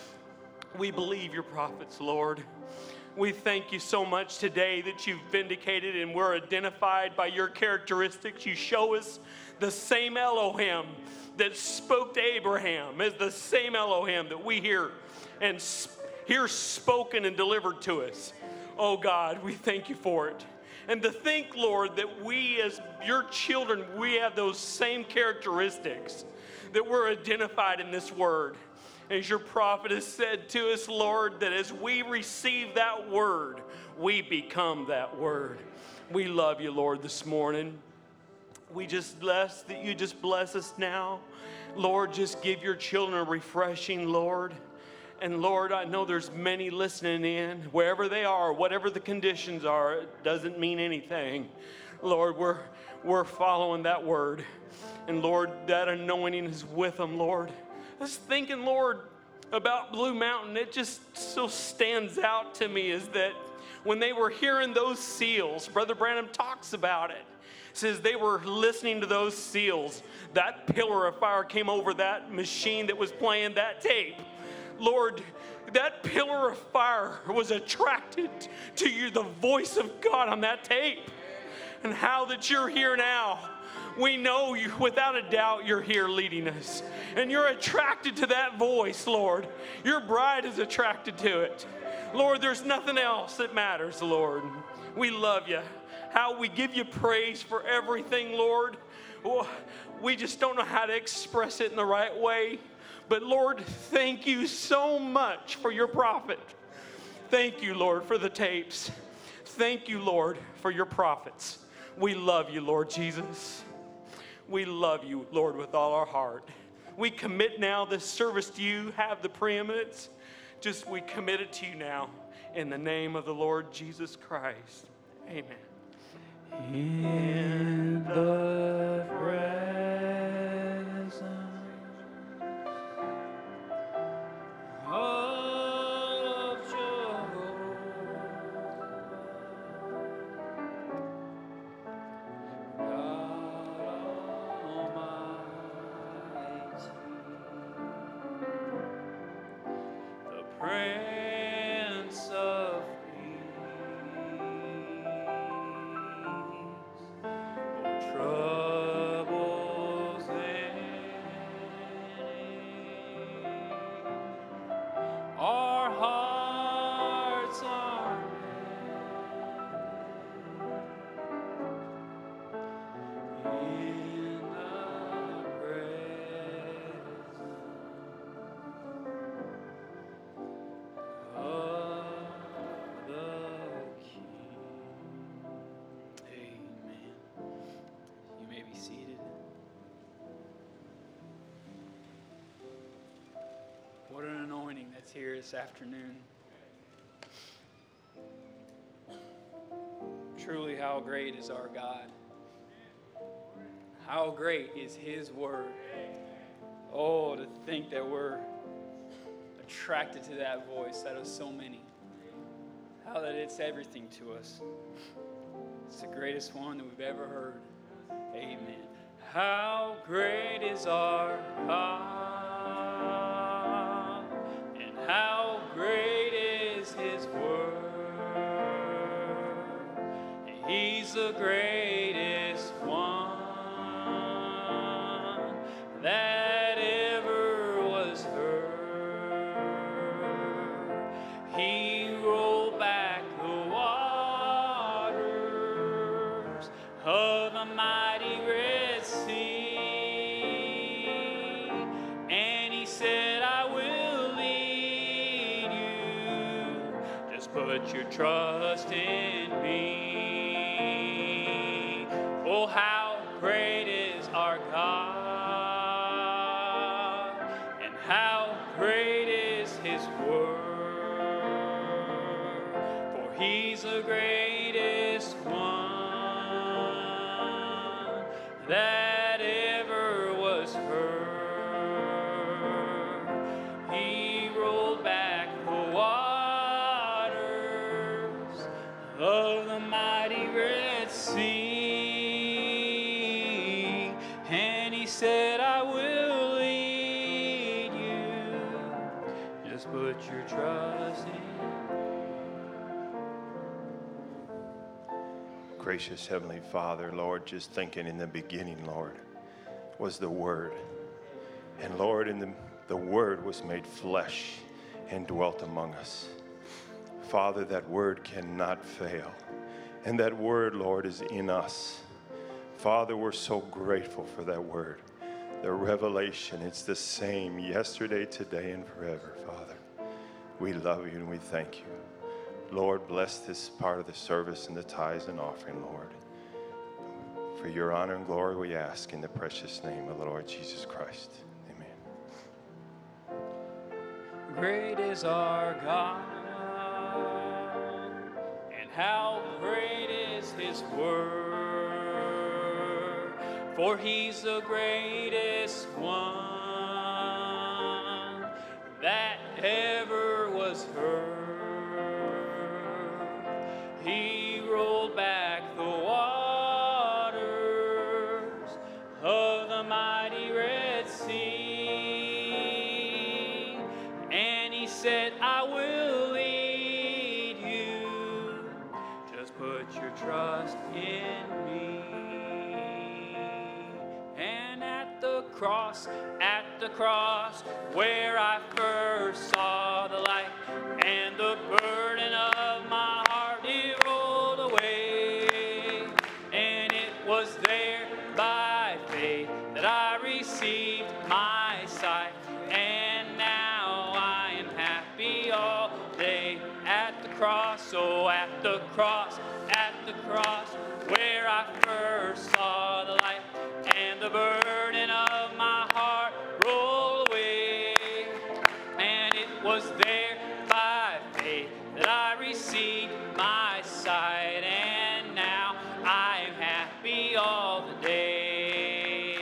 We believe your prophets, Lord. We thank you so much today that you've vindicated and we're identified by your characteristics. You show us the same Elohim that spoke to Abraham is the same Elohim that we hear and hear spoken and delivered to us. Oh God, we thank you for it. And to think, Lord, that we as your children, we have those same characteristics, that we're identified in this word. As your prophet has said to us, Lord, that as we receive that word, we become that word. We love you, Lord, this morning. We just bless that you just bless us now. Lord, just give your children a refreshing, Lord. And Lord, I know there's many listening in, wherever they are, whatever the conditions are, it doesn't mean anything. Lord, we're following that word. And Lord, that anointing is with them, Lord. I was thinking, Lord, about Blue Mountain. It just so stands out to me is that when they were hearing those seals, Brother Branham talks about it. Says they were listening to those seals. That pillar of fire came over that machine that was playing that tape. Lord, that pillar of fire was attracted to you, the voice of God on that tape. And how that you're here now. We know you, without a doubt, you're here leading us. And you're attracted to that voice, Lord. Your bride is attracted to it. Lord, there's nothing else that matters, Lord. We love you. How we give you praise for everything, Lord. We just don't know how to express it in the right way. But Lord, thank you so much for your prophet. Thank you, Lord, for the tapes. Thank you, Lord, for your prophets. We love you, Lord Jesus. We love you, Lord, with all our heart. We commit now this service to you. Have the preeminence. Just we commit it to you now. In the name of the Lord Jesus Christ. Amen. In the presence of Jehovah, God Almighty, the Prince of troubles our hearts are in the presence of the King. Amen. You may be seated. What an anointing that's here this afternoon. Truly, how great is our God. How great is His Word. Oh, to think that we're attracted to that voice out of so many. How that it's everything to us. It's the greatest one that we've ever heard. How great is our God, and how great is his word. He's the greatest one that ever was heard. He rolled back the waters of the mighty Red Sea, and he said, I will lead you. Just put your trust in me. Oh, how great is our God, and how great is his word. For he's the greatest one that ever was heard. He rolled back the waters of the mighty Red Sea, and he said, I will lead you. Just put your trust in. Gracious Heavenly Father, Lord, just thinking in the beginning, Lord, was the Word. And Lord, the Word was made flesh and dwelt among us. Father, that Word cannot fail. And that Word, Lord, is in us. Father, we're so grateful for that Word. The revelation, it's the same yesterday, today, and forever, Father. We love you and we thank you. Lord, bless this part of the service and the tithes and offering, Lord. For your honor and glory we ask in the precious name of the Lord Jesus Christ. Amen. Great is our God, and how great is his word. For he's the greatest one that ever was heard. He rolled back the waters of the mighty Red Sea, and he said, I will lead you. Just put your trust in me. And at the cross, where I first saw the light, and the burden of my heart it rolled away. And it was there by faith that I received my sight. And now I am happy all day at the cross. Oh, at the cross, where I first saw the light, and the burden of my heart rolled away. And it was there by faith that I received my sight, and now I am happy all the day.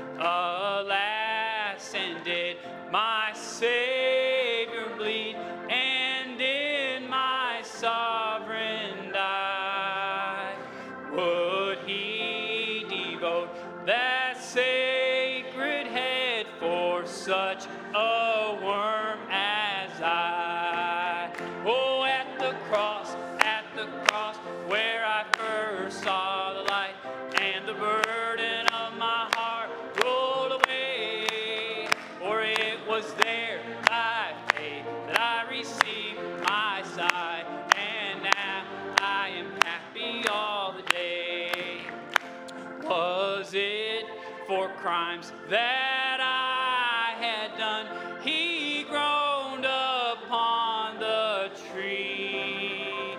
Alas, and did my Savior bleed, and in my sovereign die, would he devote that sacred head for such a worm as I? Oh, at the cross, where I first saw the light, and the burden of my heart rolled away. For it was there by faith that I received my sight, and now I am happy all the day. Was it for crimes that I had done? He groaned upon the tree.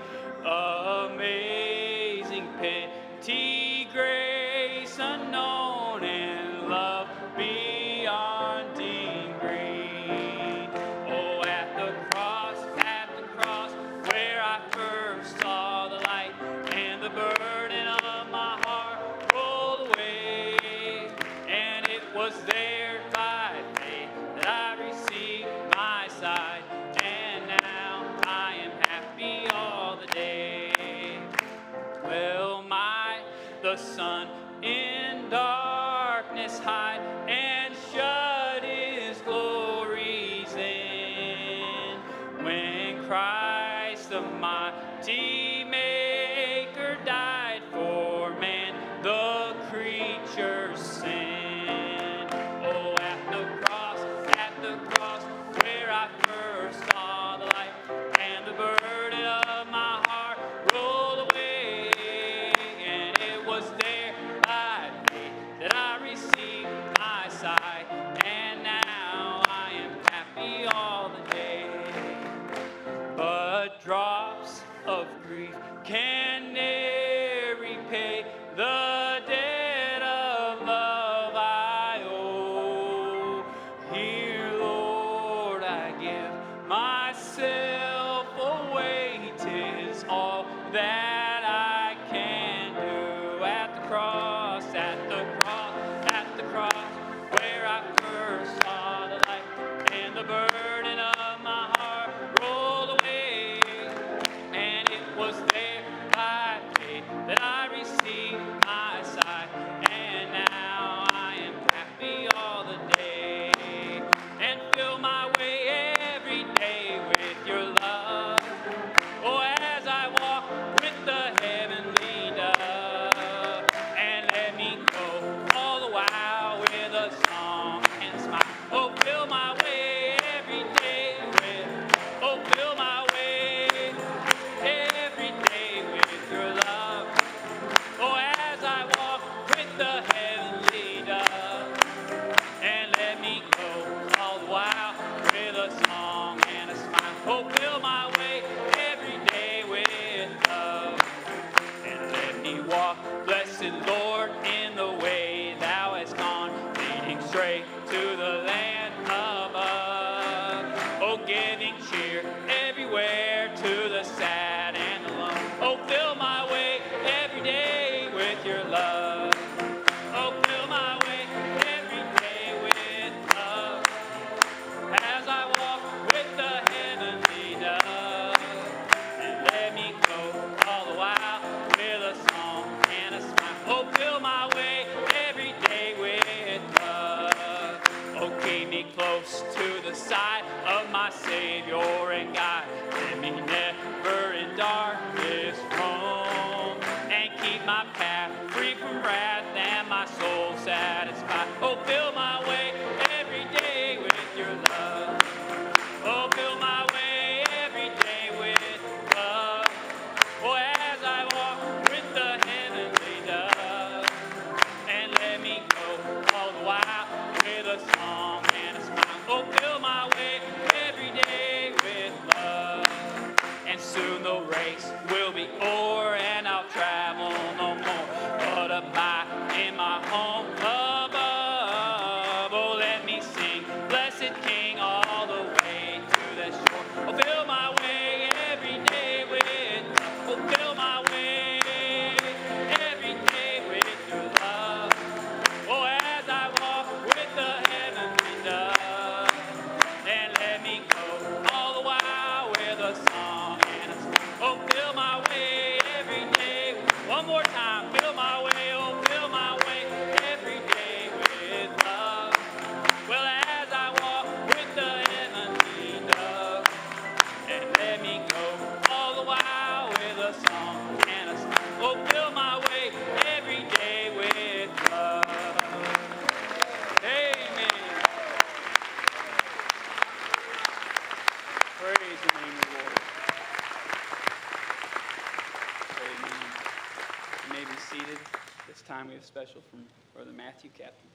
Amazing pity, grace unknown, and love beyond degree. Oh, at the cross, where I first saw the light, and the burden of my heart rolled away. And it was there by faith that I received my sight, and now I am happy all the day. Well, the sun in dark darkness hide and shut his glories in. When Christ the mighty Maker died for man, the creature's sin. Oh, at the cross, where I first saw the light, and the burden of my heart rolled away. And it was there by faith that I received my sight, and now I am happy all the day. But drops of grief can ne'er repay the debt of love I owe. Here, Lord, I give myself away. 'Tis all that I can do. At the cross, where I first saw the light, and the burden of my heart rolled away. And it was there by faith that I received my sight, and now I am happy all the day. And fill my way every day with your love. Oh, as I walk with the heavenly dove, and let me go all the while with a song and smile. Oh, fill my way every day with, oh, fill my way every day with your love. Oh, as I walk with the heavenly dove, and let me go all the while with a song and a smile. Oh, fill my way every day with love, and let me walk, blessed Lord, in the way thou hast gone, leading straight to the land above. Oh, giving cheer everywhere to the sad and alone. Oh, fill my way every day with your love. Oh, fill my way every day with love, as I walk with the heavenly dove, and let me go all the while with a song and a smile. Oh, fill my way every day with love. Oh, keep me close to the side of my Savior and God. Let me never in darkness roam, and keep my path free from wrath and my soul satisfied. Oh, fill my way every day with your love. Oh, fill my way every day with love. Oh, as I walk with the heavenly dove, and let me go all the while with a song and a smile. Oh, fill my way every day with love. And soon the race will be o'er, and I'll travel no more, but abide in my home above. Oh, let me sing, blessed King, all the way to the shore. Oh, fill my way every day with love. Oh, fill my way every day with your love. Oh, as I walk with the heavenly dove, and let me go all the while with a song and a smile. Oh, fill my way every day. One more time, fill my way, oh, fill my way every day with love. Well, as I walk with the heavenly dove, and let me go all the while with a song and a smile. Oh, fill my way every day with love. Amen. Praise the name of the Lord. Amen. You may be seated. This time we have special from Brother Matthew Captain.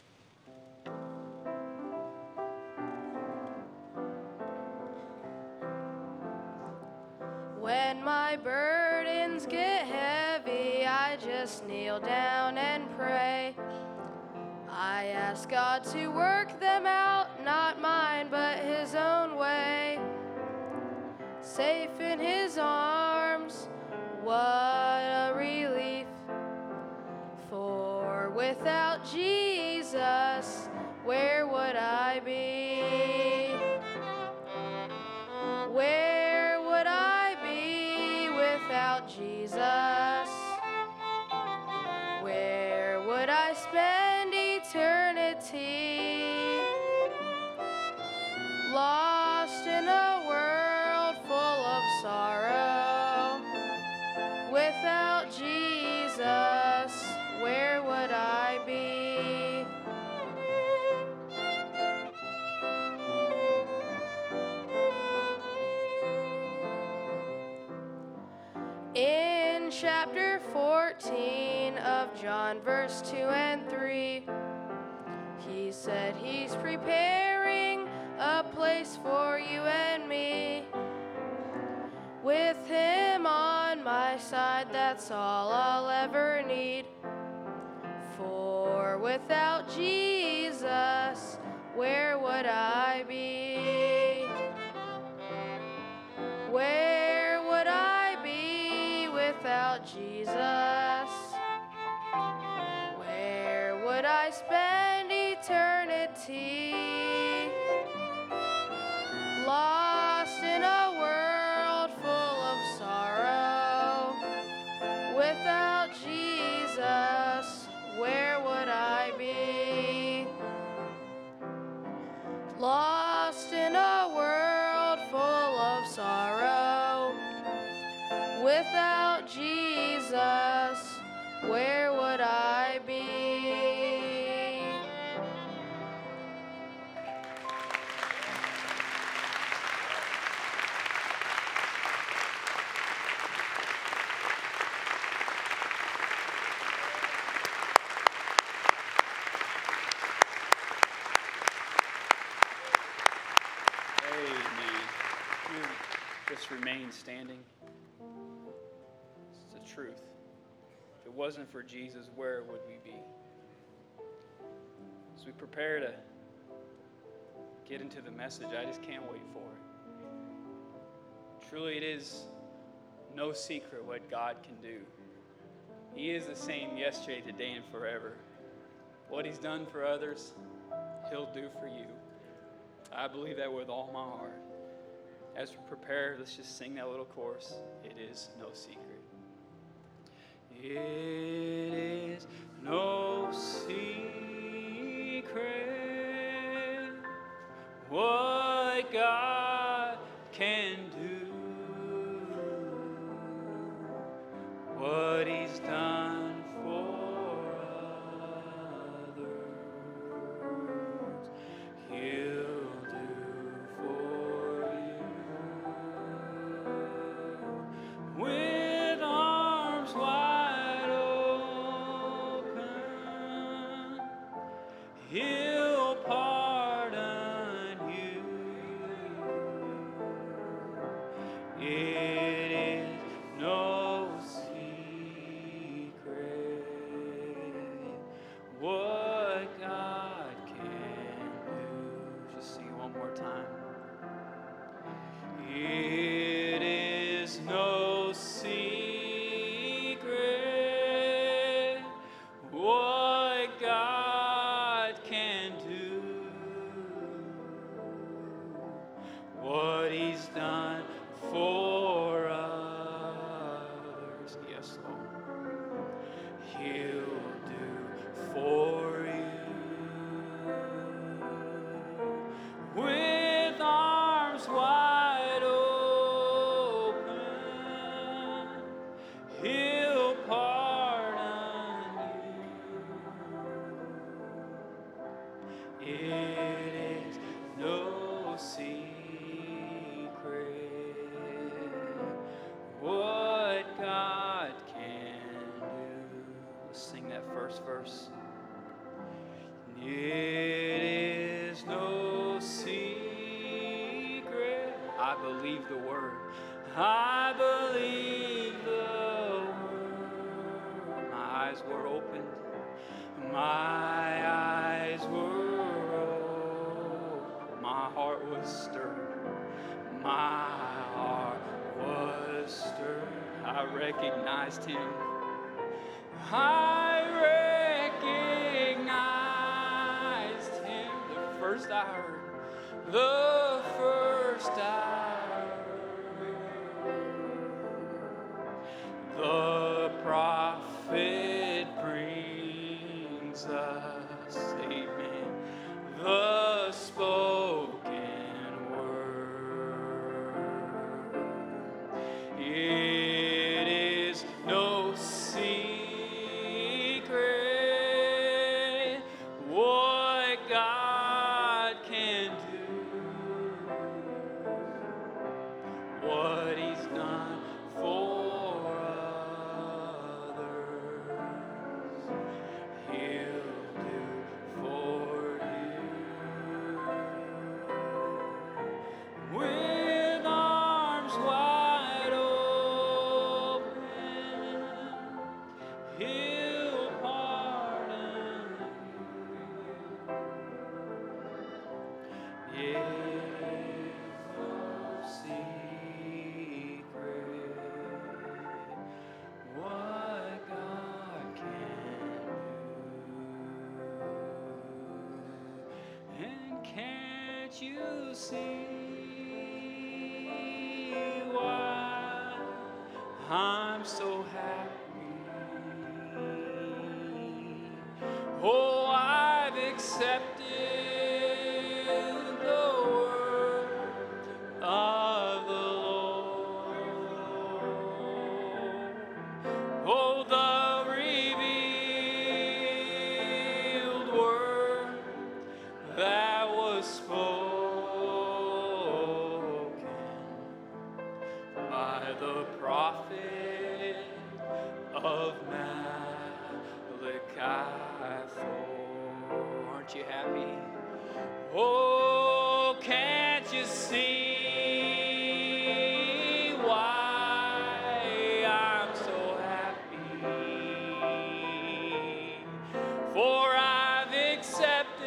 When my burdens get heavy, I just kneel down and pray. I ask God to work them out, not mine, but His own way. Safe in His arms, what a relief. For without Jesus, where would I be? Where would I be without Jesus? Where would I spend eternity? eternity. Lost in a world full of sorrow. Without Jesus, where would I be? In chapter 14 of John, verse 2 and 3, he said he's preparing a place for you and me. With him on my side, that's all I'll ever need. For without Jesus, where would I be? Where would I be without Jesus? Where would I spend eternity? Lost in a world full of sorrow. Without Jesus, where would I be? Lost in a world full of sorrow. Without Jesus, where would I be? Just remain standing. It's the truth. If it wasn't for Jesus, where would we be? As we prepare to get into the message, I just can't wait for it. Truly, it is no secret what God can do. He is the same yesterday, today, and forever. What He's done for others, He'll do for you. I believe that with all my heart. As we prepare, let's just sing that little chorus. It is no secret. It is no secret what God can do, what He's done for others, He'll do for you. With arms wide open, He'll pardon you. It is no secret what God can do. Just sing it one more time. It is no secret what God can do, what He's done for others. Yes, Lord. He'll do for you. With arms wide open, He'll pardon you. It is no secret what God can do. Let's sing that first verse. It is no secret. I believe the word. I believe the word. My eyes were opened. My eyes were opened. My heart was stirred. My heart was stirred. I recognized Him. I recognized Him. The first I heard. The first I heard. The prophet brings us, amen. What God can do. And can't you see why I'm so happy? Oh, I've accepted the word of the Lord. Oh, the revealed word that was spoken by the prophet of Malachi. Aren't you happy? Oh, can't you see why I'm so happy? For I've accepted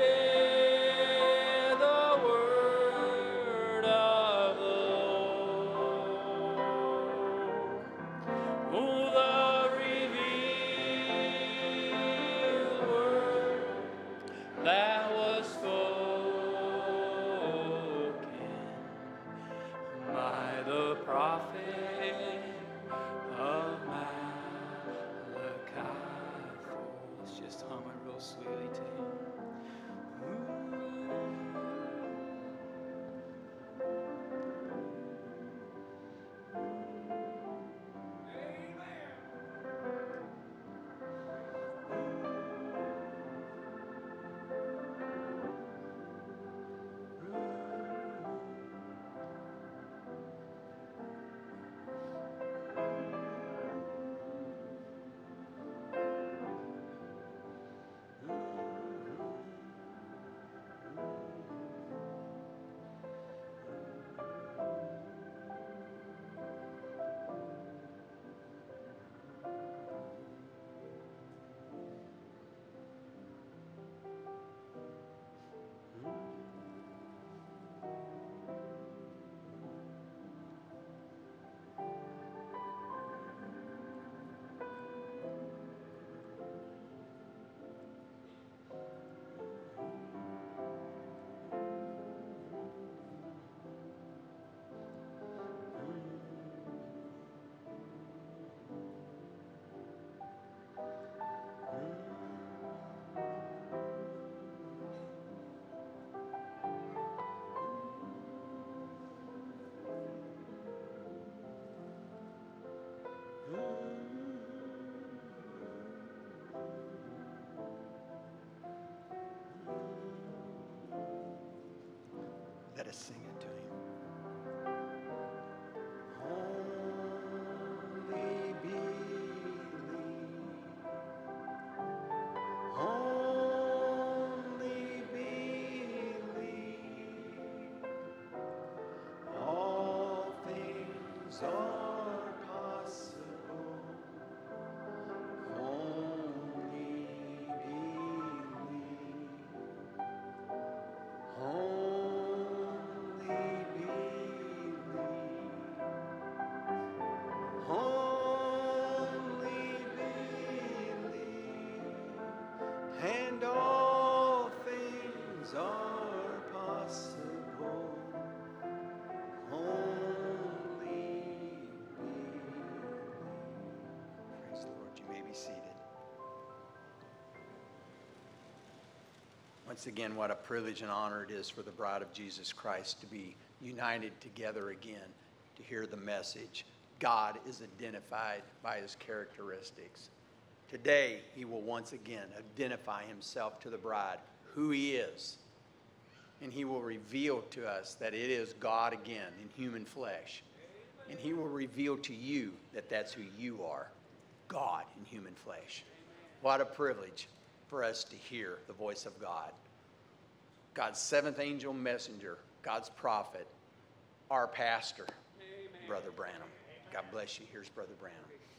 the word of the Lord. Oh, the revealed word that was spoken by the prophet of Malachi. Let's just hum it real sweetly to him. Let us sing it to him. Only believe. Only believe. All things are possible. Only believe. Only believe. Only believe. And all things are possible. Only believe. Praise the Lord. You may be seated. Once again, what a privilege and honor it is for the bride of Jesus Christ to be united together again to hear the message. God is identified by his characteristics. Today, he will once again identify himself to the bride, who he is. And he will reveal to us that it is God again in human flesh. And he will reveal to you that that's who you are, God in human flesh. What a privilege for us to hear the voice of God. God's seventh angel messenger, God's prophet, our pastor, Brother Branham. God bless you. Here's Brother Branham.